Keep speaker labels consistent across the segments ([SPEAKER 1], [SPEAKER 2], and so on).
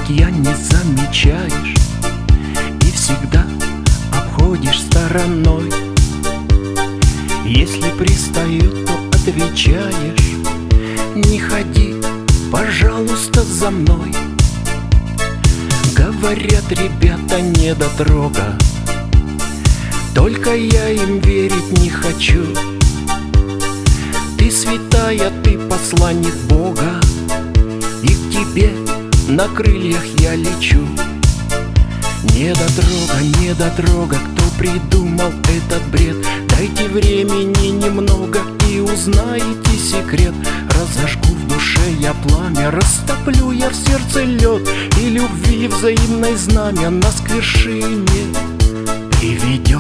[SPEAKER 1] я не замечаешь и всегда обходишь стороной. Если пристают, то отвечаешь: не ходи, пожалуйста, за мной. Говорят ребята недотрога, только я им верить не хочу. Ты святая, ты посланник Бога, и к тебе на крыльях я лечу. Недотрога, недотрога, кто придумал этот бред? Дайте времени немного и узнаете секрет. Разожгу в душе я пламя, растоплю я в сердце лед, и любви взаимной знамя нас к вершине приведет.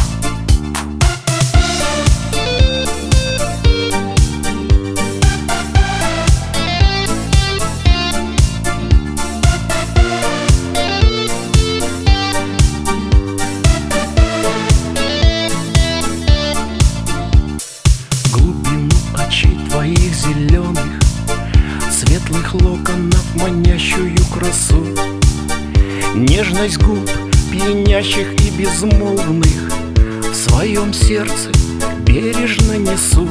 [SPEAKER 1] Твоих зеленых, светлых локонов, манящую красу, нежность губ, пьянящих и безмолвных, в своем сердце бережно несу.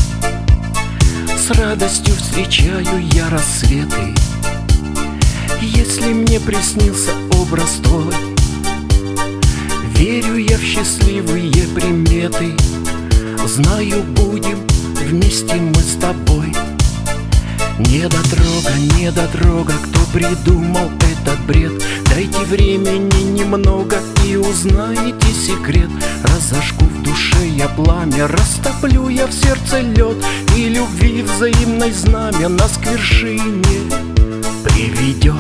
[SPEAKER 1] С радостью встречаю я рассветы, если мне приснился образ твой. Верю я в счастливые приметы, знаю, будем вместе мы с тобой. Недотрога, недотрога, кто придумал этот бред? Дайте времени немного и узнаете секрет. Разожгу в душе я пламя, растоплю я в сердце лед, и любви взаимной знамя нас к вершине приведет.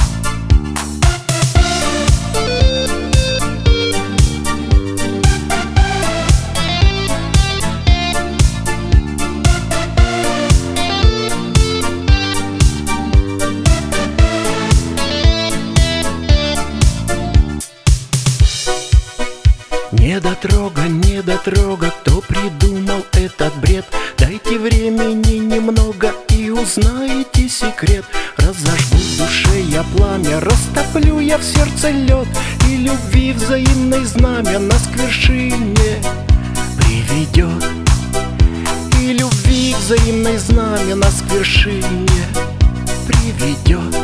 [SPEAKER 1] Недотрога, недотрога, кто придумал этот бред? Дайте времени немного и узнаете секрет. Разожгу в душе я пламя, растоплю я в сердце лед, и любви взаимной знамя нас к вершине приведет. И любви взаимной знамя нас к вершине приведет.